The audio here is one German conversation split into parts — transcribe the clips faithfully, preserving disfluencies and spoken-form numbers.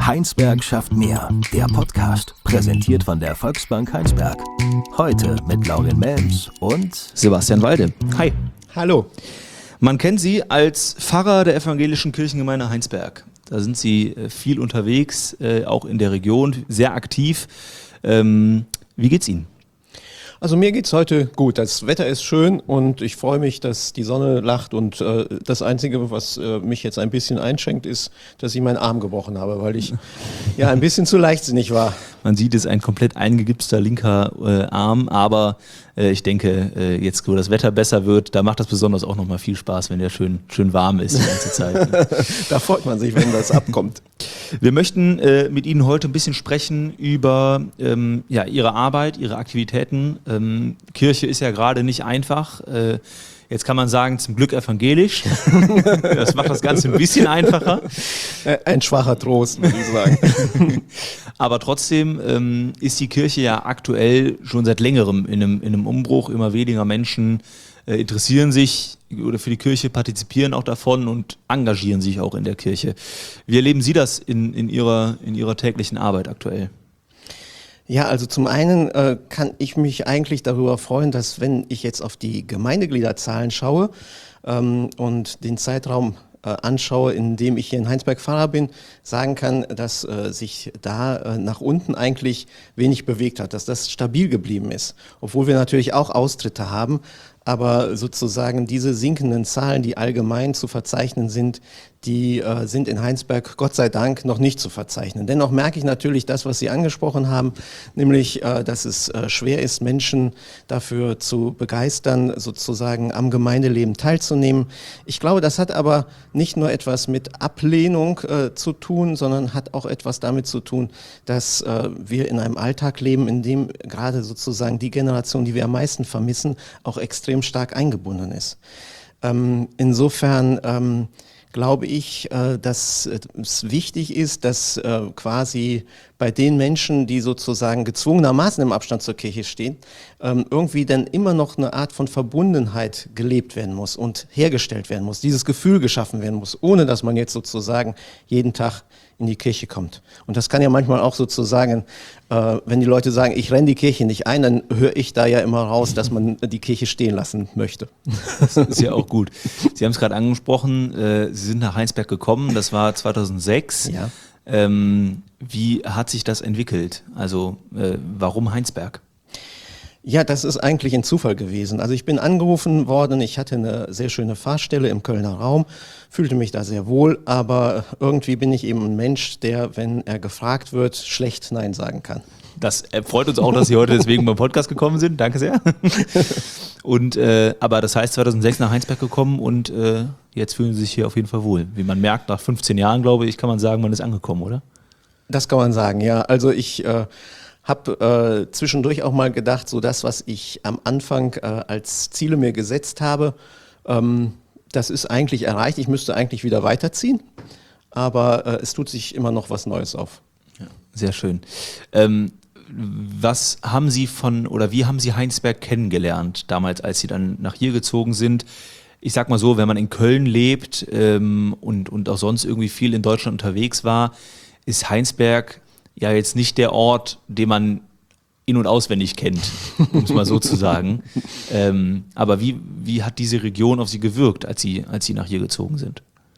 Heinsberg schafft mehr. Der Podcast, präsentiert von der Volksbank Heinsberg. Heute mit Laurin Melms und Sebastian Walde. Hi. Hallo. Man kennt Sie als Pfarrer der Evangelischen Kirchengemeinde Heinsberg. Da sind Sie viel unterwegs, äh, auch in der Region, sehr aktiv. Ähm, wie geht's Ihnen? Also mir geht's heute gut. Das Wetter ist schön und ich freue mich, dass die Sonne lacht. Und äh, das Einzige, was äh, mich jetzt ein bisschen einschränkt, ist, dass ich meinen Arm gebrochen habe, weil ich ja ein bisschen zu leichtsinnig war. Man sieht, es ist ein komplett eingegipster linker äh, Arm, aber äh, ich denke, äh, jetzt, wo das Wetter besser wird, da macht das besonders auch nochmal viel Spaß, wenn der schön, schön warm ist die ganze Zeit. Da freut man sich, wenn das abkommt. Wir möchten äh, mit Ihnen heute ein bisschen sprechen über ähm, ja, Ihre Arbeit, Ihre Aktivitäten. Ähm, Kirche ist ja gerade nicht einfach. Äh, jetzt kann man sagen, zum Glück evangelisch. Das macht das Ganze ein bisschen einfacher. Ein schwacher Trost, würde ich sagen. Aber trotzdem ähm, ist die Kirche ja aktuell schon seit längerem in einem, in einem Umbruch. Immer weniger Menschen äh, interessieren sich oder für die Kirche, partizipieren auch davon und engagieren sich auch in der Kirche. Wie erleben Sie das in, in, Ihrer, in Ihrer täglichen Arbeit aktuell? Ja, also zum einen äh, kann ich mich eigentlich darüber freuen, dass wenn ich jetzt auf die Gemeindegliederzahlen schaue ähm, und den Zeitraum äh, anschaue, in dem ich hier in Heinsberg Pfarrer bin, sagen kann, dass äh, sich da äh, nach unten eigentlich wenig bewegt hat, dass das stabil geblieben ist, obwohl wir natürlich auch Austritte haben. Aber sozusagen diese sinkenden Zahlen, die allgemein zu verzeichnen sind, die äh, sind in Heinsberg Gott sei Dank noch nicht zu verzeichnen. Dennoch merke ich natürlich das, was Sie angesprochen haben, nämlich, äh, dass es äh, schwer ist, Menschen dafür zu begeistern, sozusagen am Gemeindeleben teilzunehmen. Ich glaube, das hat aber nicht nur etwas mit Ablehnung äh, zu tun, sondern hat auch etwas damit zu tun, dass äh, wir in einem Alltag leben, in dem gerade sozusagen die Generation, die wir am meisten vermissen, auch extrem stark eingebunden ist. Ähm, insofern ähm, glaube ich, äh, dass es wichtig ist, dass äh, quasi bei den Menschen, die sozusagen gezwungenermaßen im Abstand zur Kirche stehen, ähm, irgendwie dann immer noch eine Art von Verbundenheit gelebt werden muss und hergestellt werden muss, dieses Gefühl geschaffen werden muss, ohne dass man jetzt sozusagen jeden Tag in die Kirche kommt. Und das kann ja manchmal auch sozusagen, äh, wenn die Leute sagen, ich renne die Kirche nicht ein, dann höre ich da ja immer raus, dass man die Kirche stehen lassen möchte. Das ist ja auch gut. Sie haben es gerade angesprochen, äh, Sie sind nach Heinsberg gekommen, das war zweitausendsechs. Ja. Ähm, wie hat sich das entwickelt? Also äh, warum Heinsberg? Ja, das ist eigentlich ein Zufall gewesen. Also ich bin angerufen worden, ich hatte eine sehr schöne Fahrstelle im Kölner Raum, fühlte mich da sehr wohl, aber irgendwie bin ich eben ein Mensch, der, wenn er gefragt wird, schlecht Nein sagen kann. Das freut uns auch, dass Sie heute deswegen beim Podcast gekommen sind. Danke sehr. Und äh, aber das heißt zweitausendsechs nach Heinsberg gekommen und äh, jetzt fühlen Sie sich hier auf jeden Fall wohl. Wie man merkt, nach fünfzehn Jahren, glaube ich, kann man sagen, man ist angekommen, oder? Das kann man sagen, ja. Also ich äh, habe äh, zwischendurch auch mal gedacht, so das, was ich am Anfang äh, als Ziele mir gesetzt habe, ähm, das ist eigentlich erreicht. Ich müsste eigentlich wieder weiterziehen, aber äh, es tut sich immer noch was Neues auf. Ja, sehr schön. Ähm, was haben Sie von oder wie haben Sie Heinsberg kennengelernt damals, als Sie dann nach hier gezogen sind? Ich sag mal so, wenn man in Köln lebt ähm, und, und auch sonst irgendwie viel in Deutschland unterwegs war, ist Heinsberg ja jetzt nicht der Ort, den man in- und auswendig kennt, um es mal so zu sagen. Ähm, aber wie, wie hat diese Region auf Sie gewirkt, als Sie, als Sie nach hier gezogen sind?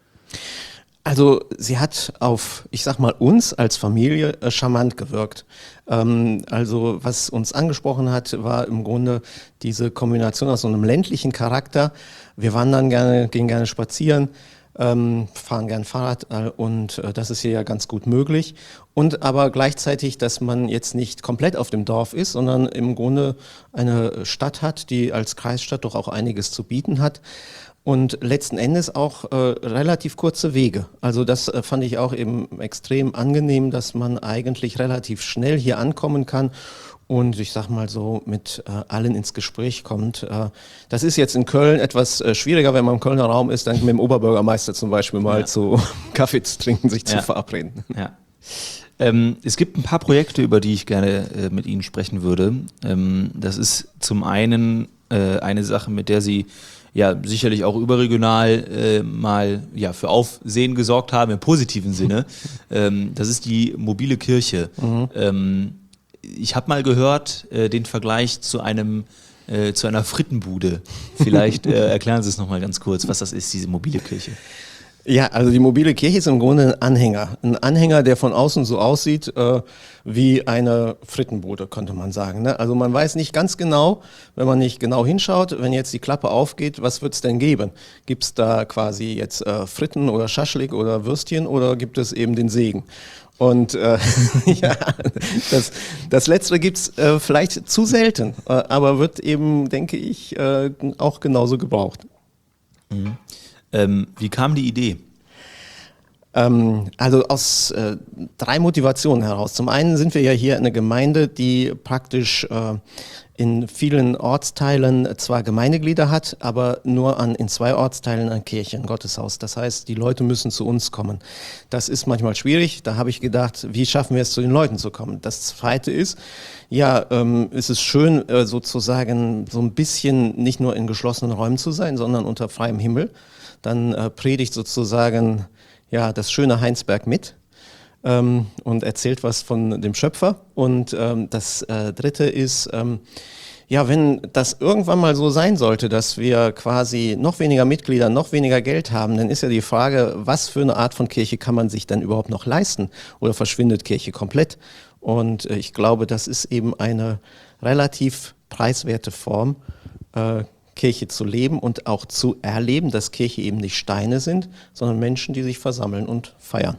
Also sie hat auf, ich sag mal, uns als Familie äh, charmant gewirkt. Ähm, also was uns angesprochen hat, war im Grunde diese Kombination aus so einem ländlichen Charakter. Wir wandern gerne, gehen gerne spazieren, ähm, fahren gern Fahrrad äh, und äh, das ist hier ja ganz gut möglich. Und aber gleichzeitig, dass man jetzt nicht komplett auf dem Dorf ist, sondern im Grunde eine Stadt hat, die als Kreisstadt doch auch einiges zu bieten hat. Und letzten Endes auch äh, relativ kurze Wege. Also das äh, fand ich auch eben extrem angenehm, dass man eigentlich relativ schnell hier ankommen kann und ich sag mal so mit äh, allen ins Gespräch kommt. Äh, das ist jetzt in Köln etwas äh, schwieriger, wenn man im Kölner Raum ist, dann mit dem Oberbürgermeister zum Beispiel mal ja. zu Kaffee zu trinken, sich ja. zu verabreden. Ja. Ähm, es gibt ein paar Projekte, über die ich gerne äh, mit Ihnen sprechen würde. Ähm, das ist zum einen äh, eine Sache, mit der Sie ja sicherlich auch überregional äh, mal ja, für Aufsehen gesorgt haben, im positiven Sinne. ähm, das ist die mobile Kirche. Mhm. Ähm, ich habe mal gehört, äh, den Vergleich zu einem äh, zu einer Frittenbude. Vielleicht äh, erklären Sie es nochmal ganz kurz, was das ist, diese mobile Kirche. Ja, also die mobile Kirche ist im Grunde ein Anhänger. Ein Anhänger, der von außen so aussieht äh, wie eine Frittenbude, könnte man sagen. Ne? Also man weiß nicht ganz genau, wenn man nicht genau hinschaut, wenn jetzt die Klappe aufgeht, was wird's denn geben? Gibt's da quasi jetzt äh, Fritten oder Schaschlik oder Würstchen oder gibt es eben den Segen? Und äh, ja, das, das Letztere gibt's äh, vielleicht zu selten, äh, aber wird eben, denke ich, äh, auch genauso gebraucht. Mhm. Ähm, wie kam die Idee? Ähm, also aus äh, drei Motivationen heraus. Zum einen sind wir ja hier eine Gemeinde, die praktisch äh, in vielen Ortsteilen zwar Gemeindeglieder hat, aber nur an, in zwei Ortsteilen ein Kirche, ein Gotteshaus. Das heißt, die Leute müssen zu uns kommen. Das ist manchmal schwierig. Da habe ich gedacht, wie schaffen wir es, zu den Leuten zu kommen? Das Zweite ist, ja, ähm, es ist schön, äh, sozusagen so ein bisschen nicht nur in geschlossenen Räumen zu sein, sondern unter freiem Himmel. Dann äh, predigt sozusagen ja, das schöne Heinsberg mit ähm, und erzählt was von dem Schöpfer. Und ähm, das äh, Dritte ist, ähm, ja, wenn das irgendwann mal so sein sollte, dass wir quasi noch weniger Mitglieder, noch weniger Geld haben, dann ist ja die Frage, was für eine Art von Kirche kann man sich dann überhaupt noch leisten? Oder verschwindet Kirche komplett? Und äh, ich glaube, das ist eben eine relativ preiswerte Form, äh, Kirche zu leben und auch zu erleben, dass Kirche eben nicht Steine sind, sondern Menschen, die sich versammeln und feiern.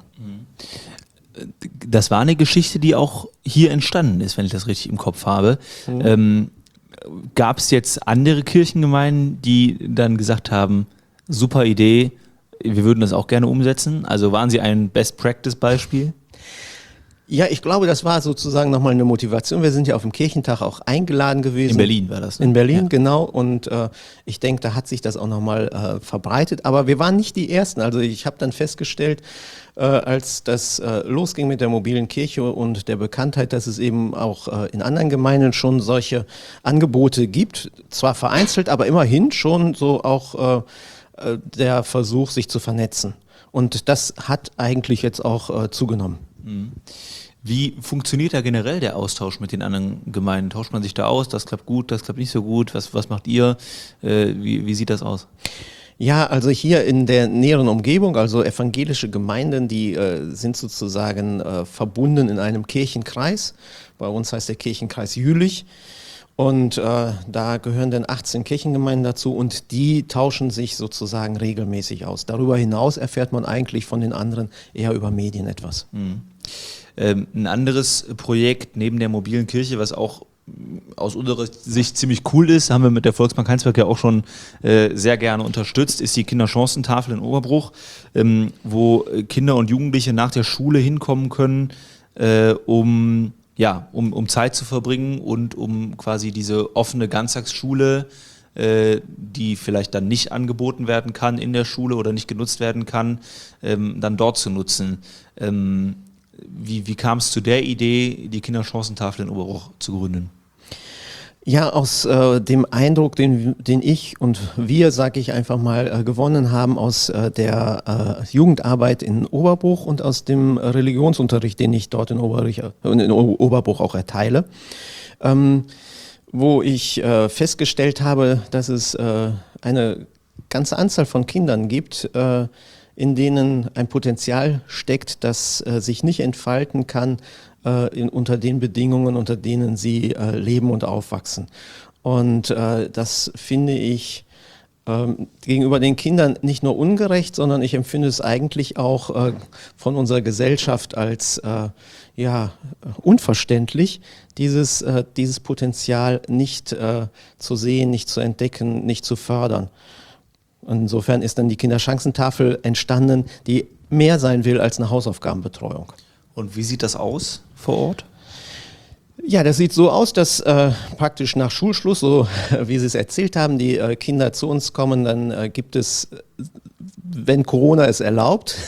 Das war eine Geschichte, die auch hier entstanden ist, wenn ich das richtig im Kopf habe. Mhm. Ähm, gab es jetzt andere Kirchengemeinden, die dann gesagt haben, super Idee, wir würden das auch gerne umsetzen? Also waren Sie ein Best-Practice-Beispiel? Ja, ich glaube, das war sozusagen nochmal eine Motivation. Wir sind ja auf dem Kirchentag auch eingeladen gewesen. In Berlin war das, ne? In Berlin, ja. Genau. Und äh, ich denke, da hat sich das auch nochmal äh, verbreitet. Aber wir waren nicht die Ersten. Also ich habe dann festgestellt, äh, als das äh, losging mit der mobilen Kirche und der Bekanntheit, dass es eben auch äh, in anderen Gemeinden schon solche Angebote gibt. Zwar vereinzelt, aber immerhin schon so auch äh, der Versuch, sich zu vernetzen. Und das hat eigentlich jetzt auch äh, zugenommen. Wie funktioniert da generell der Austausch mit den anderen Gemeinden? Tauscht man sich da aus? Das klappt gut, das klappt nicht so gut. Was, was macht ihr? Äh, wie, wie sieht das aus? Ja, also hier in der näheren Umgebung, also evangelische Gemeinden, die äh, sind sozusagen äh, verbunden in einem Kirchenkreis. Bei uns heißt der Kirchenkreis Jülich. Und äh, da gehören dann achtzehn Kirchengemeinden dazu und die tauschen sich sozusagen regelmäßig aus. Darüber hinaus erfährt man eigentlich von den anderen eher über Medien etwas. Mhm. Ähm, ein anderes Projekt neben der mobilen Kirche, was auch aus unserer Sicht ziemlich cool ist, haben wir mit der Volksbank Heinsberg ja auch schon äh, sehr gerne unterstützt, ist die Kinderchancentafel in Oberbruch, ähm, wo Kinder und Jugendliche nach der Schule hinkommen können, äh, um Ja, um, um Zeit zu verbringen und um quasi diese offene Ganztagsschule, äh, die vielleicht dann nicht angeboten werden kann in der Schule oder nicht genutzt werden kann, ähm, dann dort zu nutzen. Ähm, wie wie kam es zu der Idee, die Kinderchancentafel in Oberbruch zu gründen? Ja, aus äh, dem Eindruck, den, den ich und wir, sage ich einfach mal, äh, gewonnen haben aus äh, der äh, Jugendarbeit in Oberbruch und aus dem Religionsunterricht, den ich dort in, Oberich, äh, in Oberbruch auch erteile, ähm, wo ich äh, festgestellt habe, dass es äh, eine ganze Anzahl von Kindern gibt, äh, in denen ein Potenzial steckt, das äh, sich nicht entfalten kann, In, unter den Bedingungen, unter denen sie äh, leben und aufwachsen. Und äh, das finde ich ähm, gegenüber den Kindern nicht nur ungerecht, sondern ich empfinde es eigentlich auch äh, von unserer Gesellschaft als äh, ja, unverständlich, dieses, äh, dieses Potenzial nicht äh, zu sehen, nicht zu entdecken, nicht zu fördern. Insofern ist dann die Kinderchancentafel entstanden, die mehr sein will als eine Hausaufgabenbetreuung. Und wie sieht das aus vor Ort? Ja, das sieht so aus, dass äh, praktisch nach Schulschluss, so wie Sie es erzählt haben, die äh, Kinder zu uns kommen, dann äh, gibt es wenn Corona es erlaubt,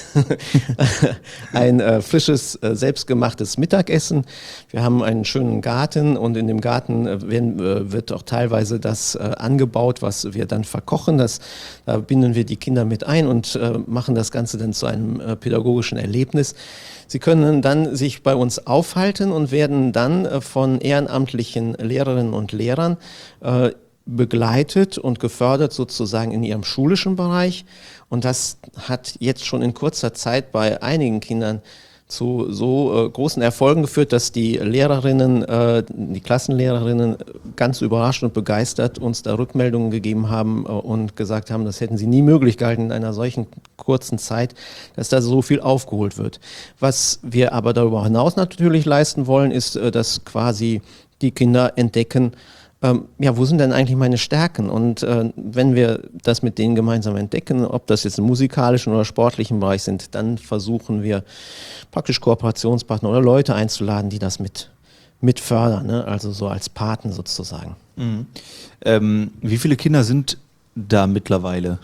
ein äh, frisches, äh, selbstgemachtes Mittagessen. Wir haben einen schönen Garten und in dem Garten äh, werden, äh, wird auch teilweise das äh, angebaut, was wir dann verkochen. Das, da binden wir die Kinder mit ein und äh, machen das Ganze dann zu einem äh, pädagogischen Erlebnis. Sie können dann sich bei uns aufhalten und werden dann äh, von ehrenamtlichen Lehrerinnen und Lehrern äh, begleitet und gefördert sozusagen in ihrem schulischen Bereich. Und das hat jetzt schon in kurzer Zeit bei einigen Kindern zu so äh, großen Erfolgen geführt, dass die Lehrerinnen, äh, die Klassenlehrerinnen ganz überrascht und begeistert uns da Rückmeldungen gegeben haben äh, und gesagt haben, das hätten sie nie möglich gehalten in einer solchen kurzen Zeit, dass da so viel aufgeholt wird. Was wir aber darüber hinaus natürlich leisten wollen, ist, äh, dass quasi die Kinder entdecken, Ähm, ja, wo sind denn eigentlich meine Stärken? Und äh, wenn wir das mit denen gemeinsam entdecken, ob das jetzt im musikalischen oder sportlichen Bereich sind, dann versuchen wir praktisch Kooperationspartner oder Leute einzuladen, die das mit, mit fördern, ne? Also so als Paten sozusagen. Mhm. Ähm, wie viele Kinder sind da mittlerweile?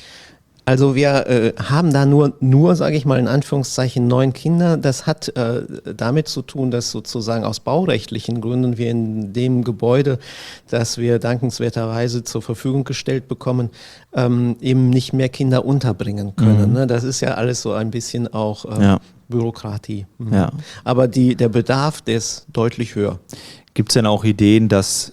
Also wir äh, haben da nur, nur sage ich mal in Anführungszeichen, neun Kinder. Das hat äh, damit zu tun, dass sozusagen aus baurechtlichen Gründen wir in dem Gebäude, das wir dankenswerterweise zur Verfügung gestellt bekommen, ähm, eben nicht mehr Kinder unterbringen können. Mhm. Ne? Das ist ja alles so ein bisschen auch äh, ja. Bürokratie. Mhm. Ja. Aber die, der Bedarf, der ist deutlich höher. Gibt es denn auch Ideen, das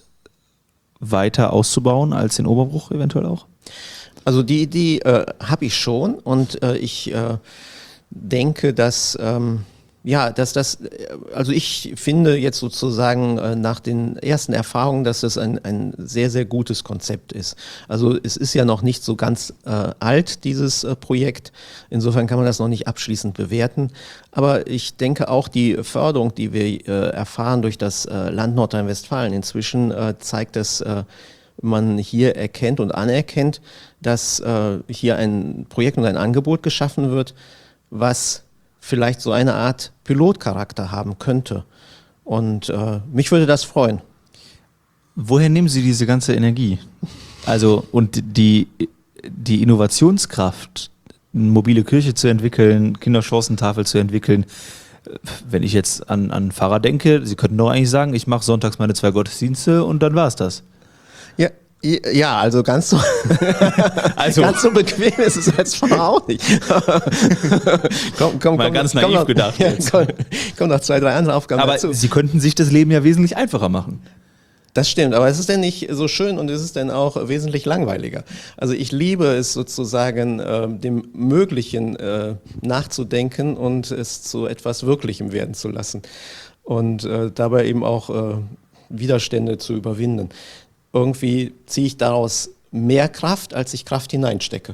weiter auszubauen als in Oberbruch eventuell auch? Also die Idee äh, habe ich schon und äh, ich äh, denke, dass ähm, ja, dass das, also ich finde jetzt sozusagen äh, nach den ersten Erfahrungen, dass das ein, ein sehr, sehr gutes Konzept ist. Also es ist ja noch nicht so ganz äh, alt, dieses äh, Projekt. Insofern kann man das noch nicht abschließend bewerten. Aber ich denke auch die Förderung, die wir äh, erfahren durch das äh, Land Nordrhein-Westfalen inzwischen, äh, zeigt, dass äh, man hier erkennt und anerkennt, dass äh, hier ein Projekt und ein Angebot geschaffen wird, was vielleicht so eine Art Pilotcharakter haben könnte. Und äh, mich würde das freuen. Woher nehmen Sie diese ganze Energie? Also und die, die Innovationskraft, eine mobile Kirche zu entwickeln, Kinderchancentafel zu entwickeln. Wenn ich jetzt an, an Pfarrer denke, Sie könnten doch eigentlich sagen, ich mache sonntags meine zwei Gottesdienste und dann war es das. Ja, ja, also ganz so, also ganz so bequem ist es als Pfarrer auch nicht. komm, komm, Mal komm, ganz komm naiv noch, gedacht. Ja, komm, komm noch zwei, drei andere Aufgaben aber dazu. Sie könnten sich das Leben ja wesentlich einfacher machen. Das stimmt, aber ist es denn nicht so schön und ist es denn auch wesentlich langweiliger? Also ich liebe es sozusagen, äh, dem Möglichen äh, nachzudenken und es zu etwas Wirklichem werden zu lassen und äh, dabei eben auch äh, Widerstände zu überwinden. Irgendwie ziehe ich daraus mehr Kraft, als ich Kraft hineinstecke.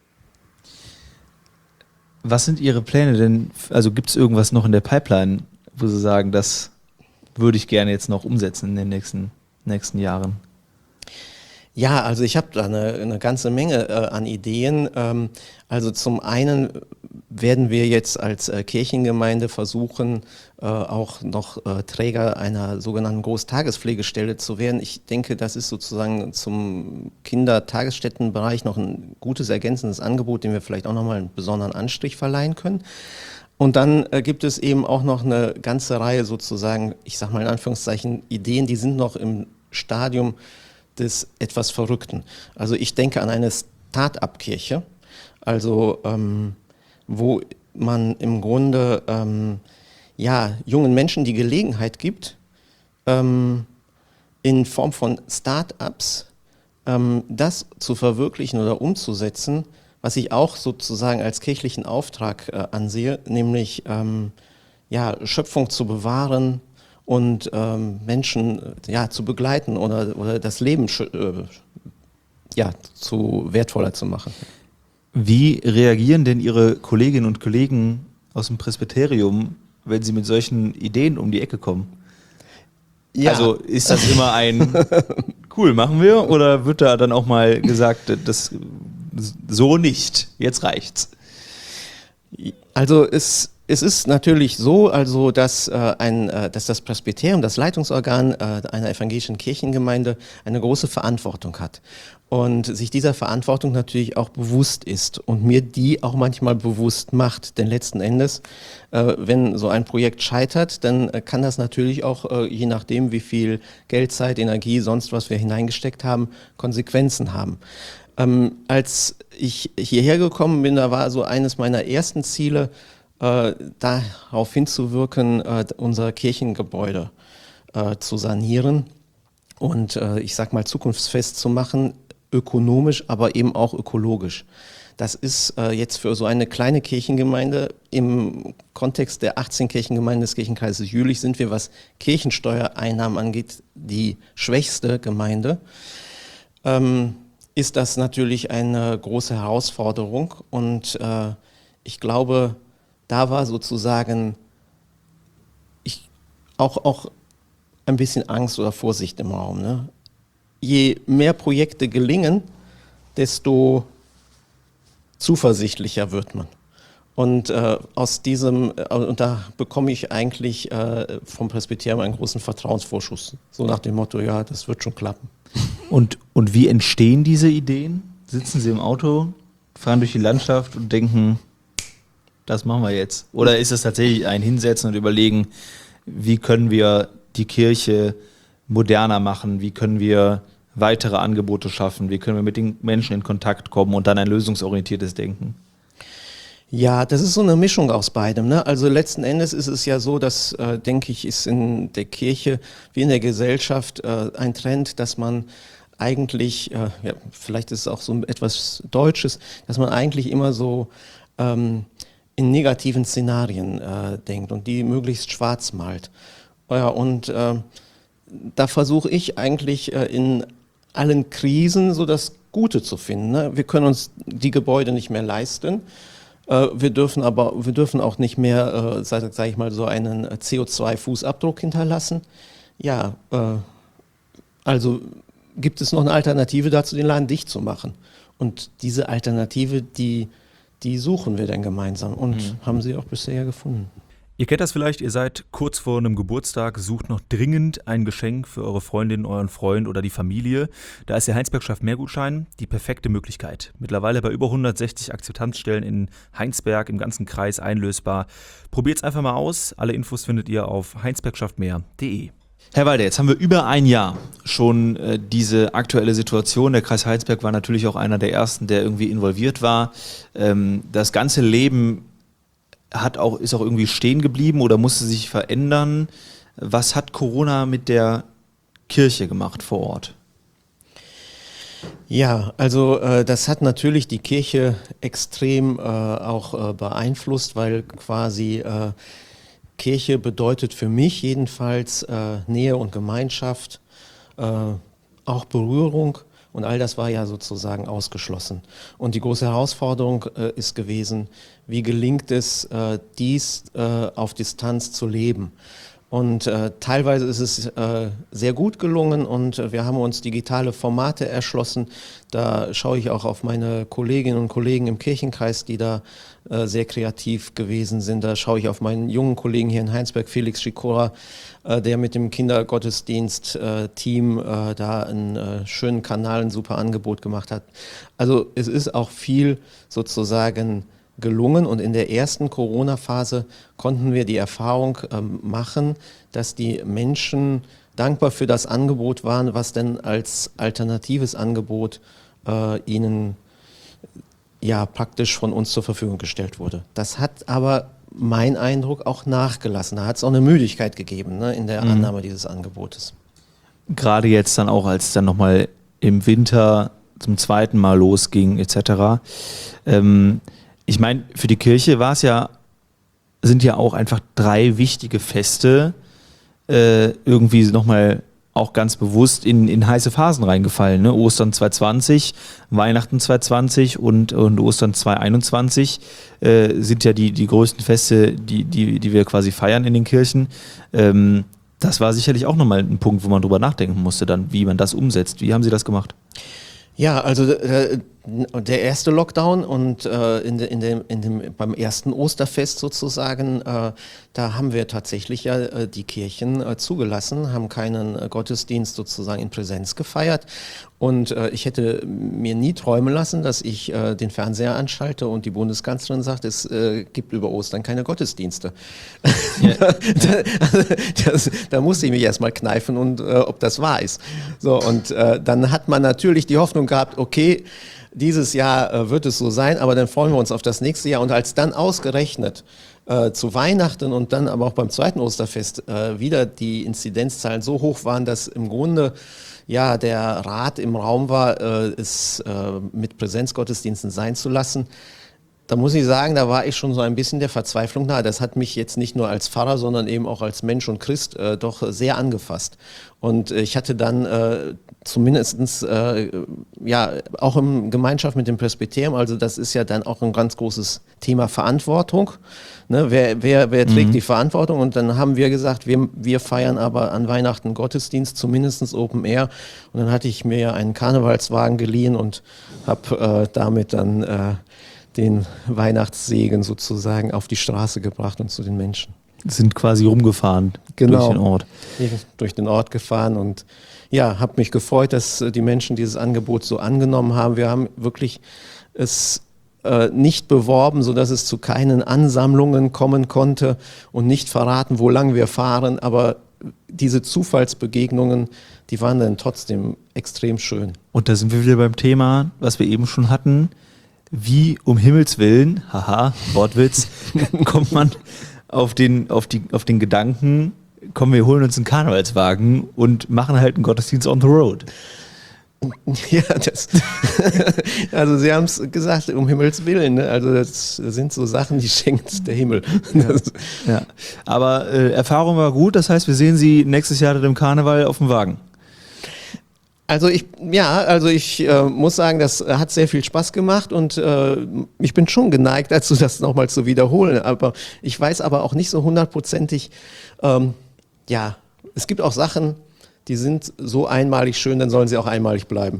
Was sind Ihre Pläne denn? Also gibt es irgendwas noch in der Pipeline, wo Sie sagen, das würde ich gerne jetzt noch umsetzen in den nächsten, nächsten Jahren? Ja, also ich habe da eine, eine ganze Menge äh, an Ideen. Ähm, also zum einen werden wir jetzt als äh, Kirchengemeinde versuchen, äh, auch noch äh, Träger einer sogenannten Großtagespflegestelle zu werden. Ich denke, das ist sozusagen zum Kindertagesstättenbereich noch ein gutes ergänzendes Angebot, dem wir vielleicht auch nochmal einen besonderen Anstrich verleihen können. Und dann äh, gibt es eben auch noch eine ganze Reihe sozusagen, ich sage mal in Anführungszeichen, Ideen, die sind noch im Stadium des etwas Verrückten. Also ich denke an eine Start-up-Kirche, also ähm, wo man im Grunde ähm, ja, jungen Menschen die Gelegenheit gibt, ähm, in Form von Start-ups ähm, das zu verwirklichen oder umzusetzen, was ich auch sozusagen als kirchlichen Auftrag äh, ansehe, nämlich ähm, ja, Schöpfung zu bewahren und ähm, Menschen ja, zu begleiten oder, oder das Leben äh, ja, zu wertvoller zu machen. Wie reagieren denn Ihre Kolleginnen und Kollegen aus dem Presbyterium, wenn Sie mit solchen Ideen um die Ecke kommen? Ja. Also ist das immer ein cool, machen wir? Oder wird da dann auch mal gesagt, das so nicht, jetzt reicht's? Also es Es ist natürlich so, also dass, äh, ein, äh, dass das Presbyterium, das Leitungsorgan äh, einer evangelischen Kirchengemeinde, eine große Verantwortung hat und sich dieser Verantwortung natürlich auch bewusst ist und mir die auch manchmal bewusst macht. Denn letzten Endes, äh, wenn so ein Projekt scheitert, dann äh, kann das natürlich auch, äh, je nachdem wie viel Geld, Zeit, Energie, sonst was wir hineingesteckt haben, Konsequenzen haben. Ähm, als ich hierher gekommen bin, da war so eines meiner ersten Ziele, Äh, darauf hinzuwirken, äh, unser Kirchengebäude äh, zu sanieren und äh, ich sag mal zukunftsfest zu machen, ökonomisch, aber eben auch ökologisch. Das ist äh, jetzt für so eine kleine Kirchengemeinde im Kontext der achtzehn Kirchengemeinden des Kirchenkreises Jülich sind wir, was Kirchensteuereinnahmen angeht, die schwächste Gemeinde. Ähm, ist das natürlich eine große Herausforderung und äh, ich glaube, da war sozusagen ich, auch, auch ein bisschen Angst oder Vorsicht im Raum. Ne? Je mehr Projekte gelingen, desto zuversichtlicher wird man. Und äh, aus diesem, äh, und da bekomme ich eigentlich äh, vom Presbyterium einen großen Vertrauensvorschuss. So nach dem Motto, ja, das wird schon klappen. Und, und wie entstehen diese Ideen? Sitzen Sie im Auto, fahren durch die Landschaft und denken, das machen wir jetzt? Oder ist es tatsächlich ein Hinsetzen und überlegen, wie können wir die Kirche moderner machen, wie können wir weitere Angebote schaffen, wie können wir mit den Menschen in Kontakt kommen und dann ein lösungsorientiertes Denken? Ja, das ist so eine Mischung aus beidem. Ne? Also letzten Endes ist es ja so, dass, äh, denke ich, ist in der Kirche wie in der Gesellschaft äh, ein Trend, dass man eigentlich, äh, ja, vielleicht ist es auch so etwas Deutsches, dass man eigentlich immer so ähm, in negativen Szenarien äh, denkt und die möglichst schwarz malt. Ja, und äh, da versuche ich eigentlich äh, in allen Krisen so das Gute zu finden. Ne? Wir können uns die Gebäude nicht mehr leisten. Äh, wir dürfen aber, wir dürfen auch nicht mehr, äh, sage sag ich mal, so einen C O zwei Fußabdruck hinterlassen. Ja, äh, also gibt es noch eine Alternative dazu, den Laden dicht zu machen. Und diese Alternative, die Die suchen wir dann gemeinsam und mhm. haben sie auch bisher gefunden. Ihr kennt das vielleicht, ihr seid kurz vor einem Geburtstag, sucht noch dringend ein Geschenk für eure Freundin, euren Freund oder die Familie. Da ist der Heinsberg schafft Mehrgutschein die perfekte Möglichkeit. Mittlerweile bei über hundertsechzig Akzeptanzstellen in Heinsberg im ganzen Kreis einlösbar. Probiert's einfach mal aus. Alle Infos findet ihr auf heinsberg schafft mehr punkt de. Herr Walde, jetzt haben wir über ein Jahr schon äh, diese aktuelle Situation. Der Kreis Heinsberg war natürlich auch einer der ersten, der irgendwie involviert war. Ähm, das ganze Leben hat auch, ist auch irgendwie stehen geblieben oder musste sich verändern. Was hat Corona mit der Kirche gemacht vor Ort? Ja, also äh, das hat natürlich die Kirche extrem äh, auch äh, beeinflusst, weil quasi äh, Kirche bedeutet für mich jedenfalls äh, Nähe und Gemeinschaft, äh, auch Berührung und all das war ja sozusagen ausgeschlossen. Und die große Herausforderung äh, ist gewesen, wie gelingt es, äh, dies äh, auf Distanz zu leben. Und äh, teilweise ist es äh, sehr gut gelungen und äh, wir haben uns digitale Formate erschlossen. Da schaue ich auch auf meine Kolleginnen und Kollegen im Kirchenkreis, die da äh, sehr kreativ gewesen sind. Da schaue ich auf meinen jungen Kollegen hier in Heinsberg, Felix Schikora, äh, der mit dem Kindergottesdienst-Team äh, da einen äh, schönen Kanal, ein super Angebot gemacht hat. Also es ist auch viel sozusagen gelungen und in der ersten Corona-Phase konnten wir die Erfahrung ähm, machen, dass die Menschen dankbar für das Angebot waren, was denn als alternatives Angebot äh, ihnen ja praktisch von uns zur Verfügung gestellt wurde. Das hat aber mein Eindruck auch nachgelassen. Da hat es auch eine Müdigkeit gegeben, ne, in der mhm. Annahme dieses Angebotes. Gerade jetzt dann auch, als es dann nochmal im Winter zum zweiten Mal losging et cetera. Ähm, Ich meine, für die Kirche war es ja, sind ja auch einfach drei wichtige Feste äh, irgendwie nochmal auch ganz bewusst in, in heiße Phasen reingefallen. Ne? Ostern zwanzig zwanzig, Weihnachten zwanzig zwanzig und, und Ostern zwanzig einundzwanzig äh, sind ja die, die größten Feste, die, die, die wir quasi feiern in den Kirchen. Ähm, das war sicherlich auch nochmal ein Punkt, wo man drüber nachdenken musste, dann, wie man das umsetzt. Wie haben Sie das gemacht? Ja, also äh, der erste Lockdown und äh, in de, in dem, in dem, beim ersten Osterfest sozusagen, äh, da haben wir tatsächlich ja äh, die Kirchen äh, zugelassen, haben keinen äh, Gottesdienst sozusagen in Präsenz gefeiert. Und äh, ich hätte mir nie träumen lassen, dass ich äh, den Fernseher anschalte und die Bundeskanzlerin sagt, es äh, gibt über Ostern keine Gottesdienste. Ja. da, das, da musste ich mich erstmal kneifen und äh, ob das wahr ist. So, und äh, dann hat man natürlich die Hoffnung gehabt, okay, dieses Jahr äh, wird es so sein, aber dann freuen wir uns auf das nächste Jahr. Und als dann ausgerechnet äh, zu Weihnachten und dann aber auch beim zweiten Osterfest äh, wieder die Inzidenzzahlen so hoch waren, dass im Grunde ja der Rat im Raum war, äh, es äh, mit Präsenzgottesdiensten sein zu lassen, da muss ich sagen, da war ich schon so ein bisschen der Verzweiflung nahe. Das hat mich jetzt nicht nur als Pfarrer, sondern eben auch als Mensch und Christ äh, doch sehr angefasst. Und äh, ich hatte dann äh, zumindestens äh, ja auch in Gemeinschaft mit dem Presbyterium, also das ist ja dann auch ein ganz großes Thema Verantwortung. Ne? Wer, wer, wer trägt mhm. die Verantwortung? Und dann haben wir gesagt, wir, wir feiern aber an Weihnachten Gottesdienst, zumindest Open Air. Und dann hatte ich mir einen Karnevalswagen geliehen und habe äh, damit dann äh, den Weihnachtssegen sozusagen auf die Straße gebracht und zu den Menschen. Sind quasi rumgefahren genau. durch den Ort. Durch den Ort gefahren und ja, habe mich gefreut, dass die Menschen dieses Angebot so angenommen haben. Wir haben wirklich es äh, nicht beworben, sodass es zu keinen Ansammlungen kommen konnte und nicht verraten, wo lang wir fahren, aber diese Zufallsbegegnungen, die waren dann trotzdem extrem schön. Und da sind wir wieder beim Thema, was wir eben schon hatten. Wie um Himmels Willen, haha, Wortwitz, kommt man auf den, auf, die, auf den Gedanken, komm, wir holen uns einen Karnevalswagen und machen halt einen Gottesdienst on the road. Ja, das, also Sie haben es gesagt, um Himmels Willen, ne? Also das sind so Sachen, die schenkt der Himmel. Ja, ja. Aber äh, Erfahrung war gut, das heißt, wir sehen Sie nächstes Jahr im Karneval auf dem Wagen. Also ich, ja, also ich äh, muss sagen, das hat sehr viel Spaß gemacht und äh, ich bin schon geneigt dazu, das nochmal zu wiederholen. Aber ich weiß aber auch nicht so hundertprozentig, ähm, ja, es gibt auch Sachen, die sind so einmalig schön, dann sollen sie auch einmalig bleiben.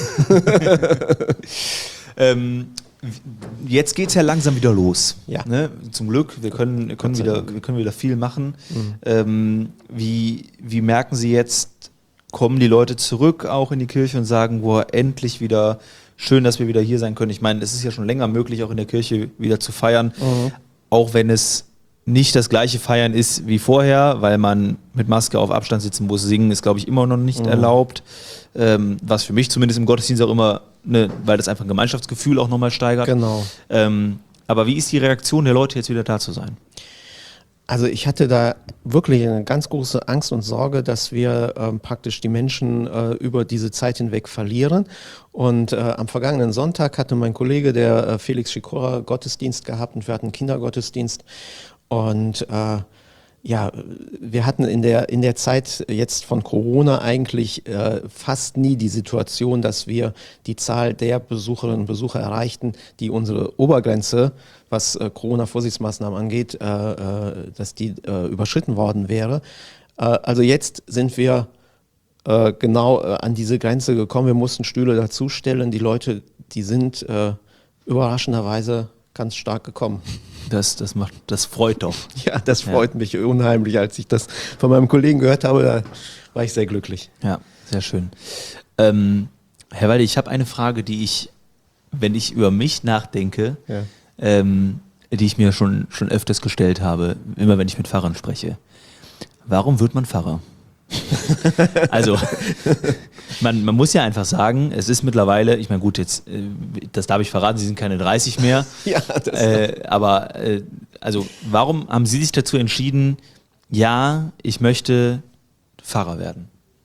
ähm, jetzt geht es ja langsam wieder los. Ja. Ne? Zum Glück, wir können, wir können, wieder, wir können wieder viel machen. Mhm. Ähm, wie, wie merken Sie jetzt, kommen die Leute zurück auch in die Kirche und sagen, boah, endlich wieder schön, dass wir wieder hier sein können. Ich meine, es ist ja schon länger möglich, auch in der Kirche wieder zu feiern, mhm. auch wenn es nicht das gleiche Feiern ist wie vorher, weil man mit Maske auf Abstand sitzen muss. Singen ist, glaube ich, immer noch nicht mhm. erlaubt, ähm, was für mich zumindest im Gottesdienst auch immer, ne, weil das einfach ein Gemeinschaftsgefühl auch nochmal steigert. Genau. Ähm, aber wie ist die Reaktion der Leute, jetzt wieder da zu sein? Also ich hatte da wirklich eine ganz große Angst und Sorge, dass wir ähm, praktisch die Menschen äh, über diese Zeit hinweg verlieren. Und äh, am vergangenen Sonntag hatte mein Kollege, der äh, Felix Schikora, Gottesdienst gehabt und wir hatten einen Kindergottesdienst. Und äh, ja, wir hatten in der, in der Zeit jetzt von Corona eigentlich äh, fast nie die Situation, dass wir die Zahl der Besucherinnen und Besucher erreichten, die unsere Obergrenze, was äh, Corona-Vorsichtsmaßnahmen angeht, äh, äh, dass die äh, überschritten worden wäre. Äh, also jetzt sind wir äh, genau äh, an diese Grenze gekommen. Wir mussten Stühle dazustellen. Die Leute, die sind äh, überraschenderweise ganz stark gekommen. Das, das, macht, das freut doch. Ja, das freut ja. mich unheimlich. Als ich das von meinem Kollegen gehört habe, da war ich sehr glücklich. Ja, sehr schön. Ähm, Herr Walde, ich habe eine Frage, die ich, wenn ich über mich nachdenke, ja. ähm, die ich mir schon, schon öfters gestellt habe, immer wenn ich mit Pfarrern spreche. Warum wird man Pfarrer? Also, man, man muss ja einfach sagen, es ist mittlerweile, ich meine gut, jetzt, das darf ich verraten, Sie sind keine dreißig mehr, ja, das äh, aber äh, also warum haben Sie sich dazu entschieden, ja, ich möchte Pfarrer werden?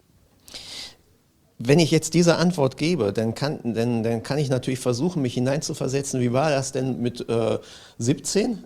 Wenn ich jetzt diese Antwort gebe, dann kann, dann, dann kann ich natürlich versuchen, mich hineinzuversetzen, wie war das denn mit äh, siebzehn?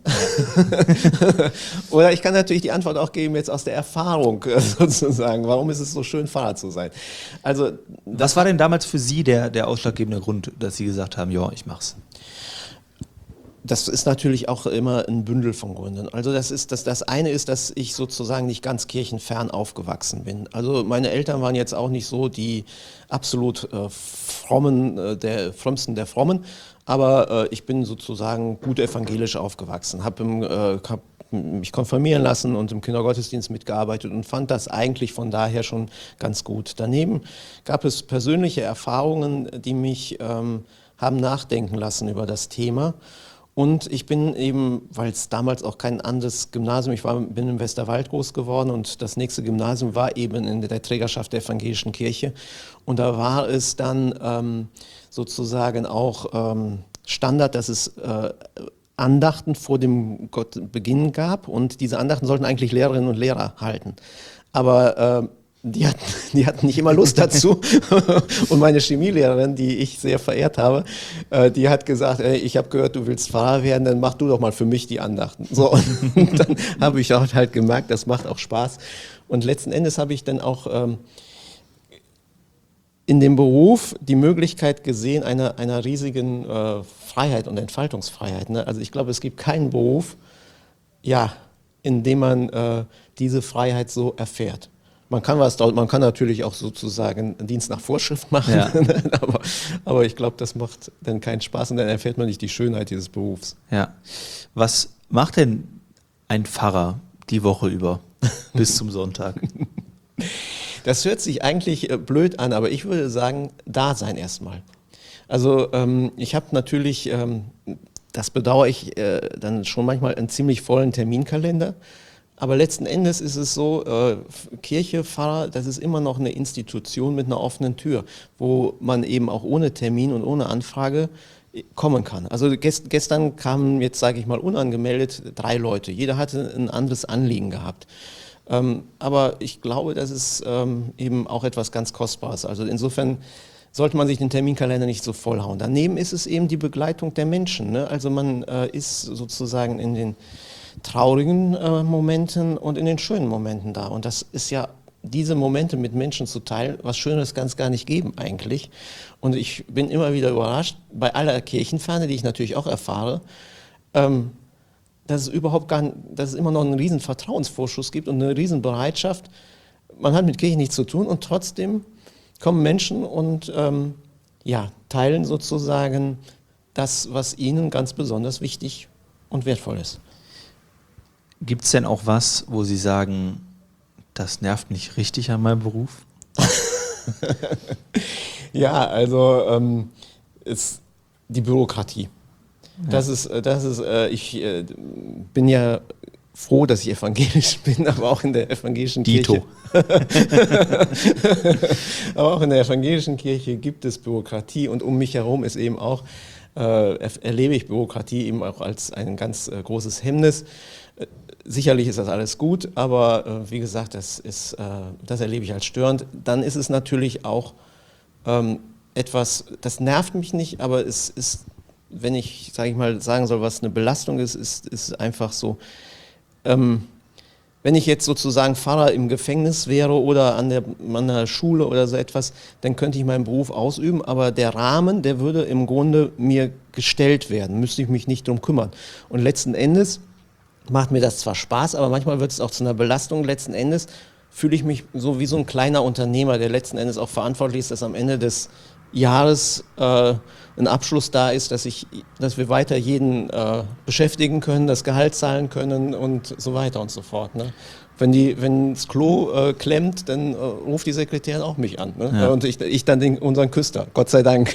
Oder ich kann natürlich die Antwort auch geben jetzt aus der Erfahrung äh, sozusagen, warum ist es so schön, Pfarrer zu sein? Also, was war denn damals für Sie der, der ausschlaggebende Grund, dass Sie gesagt haben, ja, ich mach's? Das ist natürlich auch immer ein Bündel von Gründen. Also das ist, das, das eine ist, dass ich sozusagen nicht ganz kirchenfern aufgewachsen bin. Also meine Eltern waren jetzt auch nicht so die absolut äh, frommen, äh, der frömmsten der Frommen, aber äh, ich bin sozusagen gut evangelisch aufgewachsen, habe äh, hab mich konfirmieren lassen und im Kindergottesdienst mitgearbeitet und fand das eigentlich von daher schon ganz gut. Daneben gab es persönliche Erfahrungen, die mich ähm, haben nachdenken lassen über das Thema. Und ich bin eben, weil es damals auch kein anderes Gymnasium, ich war, bin im Westerwald groß geworden und das nächste Gymnasium war eben in der Trägerschaft der evangelischen Kirche. Und da war es dann ähm, sozusagen auch ähm, Standard, dass es äh, Andachten vor dem Gottbeginn gab und diese Andachten sollten eigentlich Lehrerinnen und Lehrer halten. Aber äh, Die hatten, die hatten nicht immer Lust dazu. Und meine Chemielehrerin, die ich sehr verehrt habe, äh, die hat gesagt, ey, ich habe gehört, du willst Pfarrer werden, dann mach du doch mal für mich die Andachten. So, und dann habe ich auch halt gemerkt, das macht auch Spaß. Und letzten Endes habe ich dann auch ähm, in dem Beruf die Möglichkeit gesehen, einer, einer riesigen äh, Freiheit und Entfaltungsfreiheit. Ne? Also ich glaube, es gibt keinen Beruf, ja, in dem man äh, diese Freiheit so erfährt. Man kann was, man kann natürlich auch sozusagen einen Dienst nach Vorschrift machen, ja. aber, aber ich glaube, das macht dann keinen Spaß und dann erfährt man nicht die Schönheit dieses Berufs. Ja. Was macht denn ein Pfarrer die Woche über bis zum Sonntag? Das hört sich eigentlich blöd an, aber ich würde sagen, da sein erstmal. Also ähm, ich habe natürlich, ähm, das bedauere ich, äh, dann schon manchmal einen ziemlich vollen Terminkalender. Aber letzten Endes ist es so, äh, Kirche, Pfarrer, das ist immer noch eine Institution mit einer offenen Tür, wo man eben auch ohne Termin und ohne Anfrage kommen kann. Also gest, gestern kamen jetzt, sage ich mal, unangemeldet drei Leute. Jeder hatte ein anderes Anliegen gehabt. Ähm, aber ich glaube, das ist ähm, eben auch etwas ganz Kostbares. Also insofern sollte man sich den Terminkalender nicht so vollhauen. Daneben ist es eben die Begleitung der Menschen. Ne? Also man äh, ist sozusagen in den traurigen äh, Momenten und in den schönen Momenten da. Und das ist ja, diese Momente mit Menschen zu teilen, was Schöneres kann es gar nicht geben eigentlich. Und ich bin immer wieder überrascht, bei aller Kirchenferne, die ich natürlich auch erfahre, ähm, dass es überhaupt gar nicht, dass es immer noch einen riesen Vertrauensvorschuss gibt und eine riesen Bereitschaft. Man hat mit Kirche nichts zu tun und trotzdem kommen Menschen und ähm, ja, teilen sozusagen das, was ihnen ganz besonders wichtig und wertvoll ist. Gibt es denn auch was, wo Sie sagen, das nervt mich richtig an meinem Beruf? Ja, also ähm, ist die Bürokratie. Ja. Das ist, das ist, äh, ich äh, bin ja froh, dass ich evangelisch bin, aber auch in der evangelischen Dito. Kirche. Aber auch in der evangelischen Kirche gibt es Bürokratie und um mich herum ist eben auch, äh, erlebe ich Bürokratie eben auch als ein ganz äh, großes Hemmnis. Sicherlich ist das alles gut, aber äh, wie gesagt, das, ist, äh, das erlebe ich als störend. Dann ist es natürlich auch ähm, etwas, das nervt mich nicht, aber es ist, wenn ich, sage ich mal, sagen soll, was eine Belastung ist, ist, ist einfach so, ähm, wenn ich jetzt sozusagen Pfarrer im Gefängnis wäre oder an der, an der Schule oder so etwas, dann könnte ich meinen Beruf ausüben, aber der Rahmen, der würde im Grunde mir gestellt werden, müsste ich mich nicht drum kümmern. Und letzten Endes macht mir das zwar Spaß, aber manchmal wird es auch zu einer Belastung. Letzten Endes fühle ich mich so wie so ein kleiner Unternehmer, der letzten Endes auch verantwortlich ist, dass am Ende des Jahres äh, ein Abschluss da ist, dass ich, dass wir weiter jeden äh, beschäftigen können, das Gehalt zahlen können und so weiter und so fort. Ne? Wenn die, wenn das Klo äh, klemmt, dann äh, ruft die Sekretärin auch mich an. Ne? Ja. Und ich, ich dann den, unseren Küster, Gott sei Dank.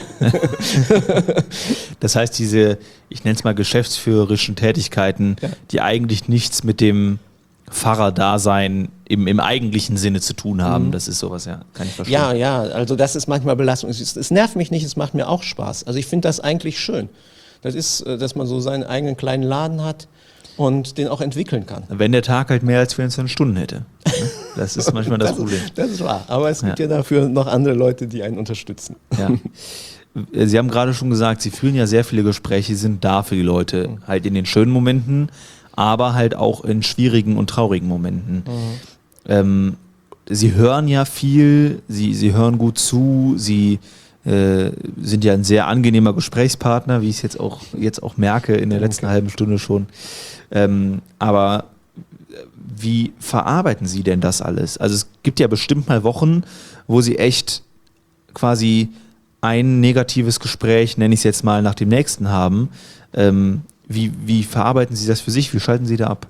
Das heißt, diese, ich nenne es mal geschäftsführerischen Tätigkeiten, ja, die eigentlich nichts mit dem Pfarrerdasein im, im eigentlichen Sinne zu tun haben, mhm, das ist sowas, ja, kann ich verstehen. Ja, ja, also das ist manchmal Belastung. Es, es nervt mich nicht, es macht mir auch Spaß. Also ich finde das eigentlich schön. Das ist, dass man so seinen eigenen kleinen Laden hat und den auch entwickeln kann. Wenn der Tag halt mehr als vierundzwanzig Stunden hätte. Das ist manchmal das, das Problem. Das ist wahr, aber es gibt ja, ja dafür noch andere Leute, die einen unterstützen. Ja. Sie haben gerade schon gesagt, Sie führen ja sehr viele Gespräche, sind da für die Leute, mhm, halt in den schönen Momenten, aber halt auch in schwierigen und traurigen Momenten. Mhm. Ähm, Sie hören ja viel, Sie, Sie hören gut zu, Sie äh, sind ja ein sehr angenehmer Gesprächspartner, wie ich es jetzt auch, jetzt auch merke in der letzten halben Stunde schon. Ähm, aber wie verarbeiten Sie denn das alles? Also es gibt ja bestimmt mal Wochen, wo Sie echt quasi ein negatives Gespräch, nenne ich es jetzt mal, nach dem nächsten haben. Ähm, wie, wie verarbeiten Sie das für sich? Wie schalten Sie da ab?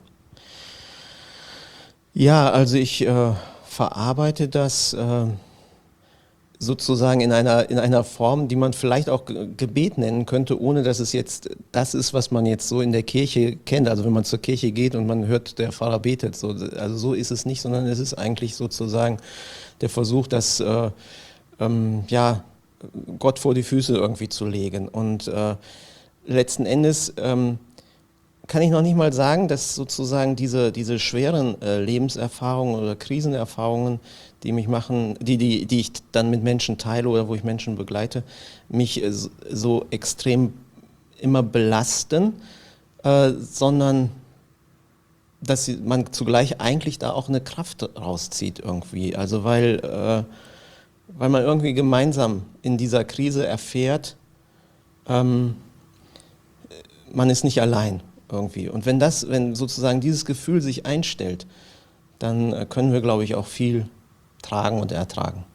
Ja, also ich äh, verarbeite das äh, sozusagen in einer, in einer Form, die man vielleicht auch Gebet nennen könnte, ohne dass es jetzt das ist, was man jetzt so in der Kirche kennt. Also wenn man zur Kirche geht und man hört, der Pfarrer betet, so, also so ist es nicht, sondern es ist eigentlich sozusagen der Versuch, das äh, ähm, ja, Gott vor die Füße irgendwie zu legen. Und äh, letzten Endes ähm, kann ich noch nicht mal sagen, dass sozusagen diese, diese schweren äh, Lebenserfahrungen oder Krisenerfahrungen, die mich machen, die, die, die ich dann mit Menschen teile oder wo ich Menschen begleite, mich äh, so extrem immer belasten, äh, sondern dass sie, man zugleich eigentlich da auch eine Kraft rauszieht irgendwie. Also weil, äh, weil man irgendwie gemeinsam in dieser Krise erfährt, ähm, man ist nicht allein. Irgendwie. Und wenn das, wenn sozusagen dieses Gefühl sich einstellt, dann können wir, glaube ich, auch viel tragen und ertragen.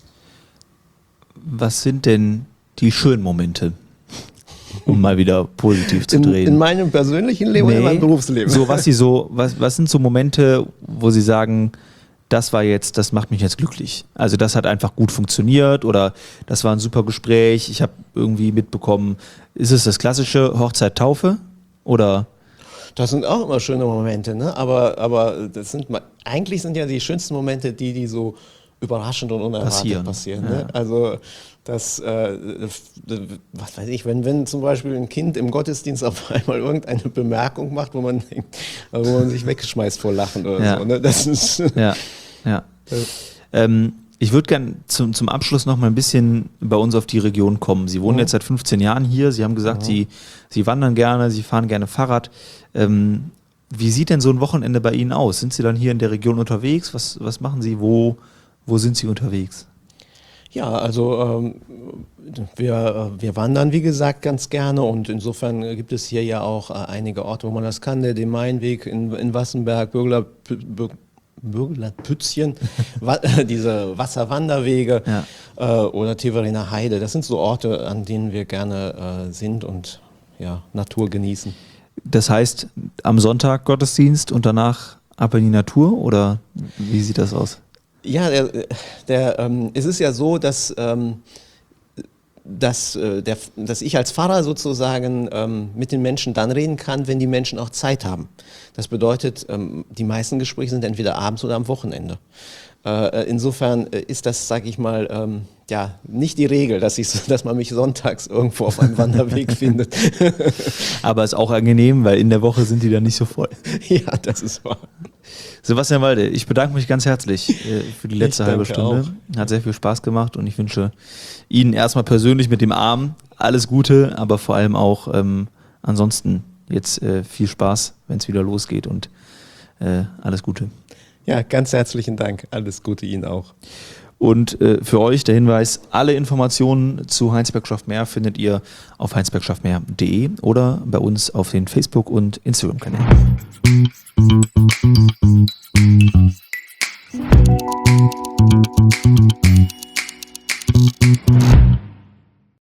Was sind denn die schönen Momente, um mal wieder positiv zu in, drehen? In meinem persönlichen Leben nee, oder in meinem Berufsleben? So, was Sie so, was, was sind so Momente, wo Sie sagen, das war jetzt, das macht mich jetzt glücklich. Also das hat einfach gut funktioniert oder das war ein super Gespräch, ich habe irgendwie mitbekommen, ist es das klassische Hochzeit, Taufe? Oder? Das sind auch immer schöne Momente, ne? Aber, aber das sind eigentlich sind ja die schönsten Momente die, die so überraschend und unerwartet passieren. passieren ne? Ja. Also das, äh, was weiß ich, wenn, wenn zum Beispiel ein Kind im Gottesdienst auf einmal irgendeine Bemerkung macht, wo man, wo man sich wegschmeißt vor Lachen oder ja. so. Ne? Das ist ja, ja. ähm, ich würde gerne zum, zum Abschluss noch mal ein bisschen bei uns auf die Region kommen. Sie wohnen mhm. jetzt seit fünfzehn Jahren hier. Sie haben gesagt, mhm. Sie, Sie wandern gerne, Sie fahren gerne Fahrrad. Ähm, wie sieht denn so ein Wochenende bei Ihnen aus? Sind Sie dann hier in der Region unterwegs? Was, was machen Sie? Wo, wo sind Sie unterwegs? Ja, also ähm, wir, wir wandern, wie gesagt, ganz gerne und insofern gibt es hier ja auch äh, einige Orte, wo man das kann. Der Mainweg in, in Wassenberg, Bürgler, Bürgler Pützchen, wa diese Wasserwanderwege ja. äh, oder Teveriner Heide. Das sind so Orte, an denen wir gerne äh, sind und ja, Natur genießen. Das heißt, am Sonntag Gottesdienst und danach ab in die Natur oder wie sieht das aus? Ja, der, der, ähm, es ist ja so, dass, ähm, dass, äh, der, dass ich als Pfarrer sozusagen ähm, mit den Menschen dann reden kann, wenn die Menschen auch Zeit haben. Das bedeutet, ähm, die meisten Gespräche sind entweder abends oder am Wochenende. Äh, insofern ist das, sage ich mal, ähm, ja, nicht die Regel, dass, ich, dass man mich sonntags irgendwo auf einem Wanderweg findet. Aber ist auch angenehm, weil in der Woche sind die dann nicht so voll. Ja, das ist wahr. Sebastian Walde, ich bedanke mich ganz herzlich äh, für die letzte halbe Stunde. Auch. Hat sehr viel Spaß gemacht und ich wünsche Ihnen erstmal persönlich mit dem Arm alles Gute, aber vor allem auch ähm, ansonsten jetzt äh, viel Spaß, wenn es wieder losgeht und äh, alles Gute. Ja, ganz herzlichen Dank. Alles Gute Ihnen auch. Und äh, für euch der Hinweis, alle Informationen zu Heinsberg schafft mehr findet ihr auf heinsberg schafft mehr punkt de oder bei uns auf den Facebook- und Instagram-Kanälen. Musik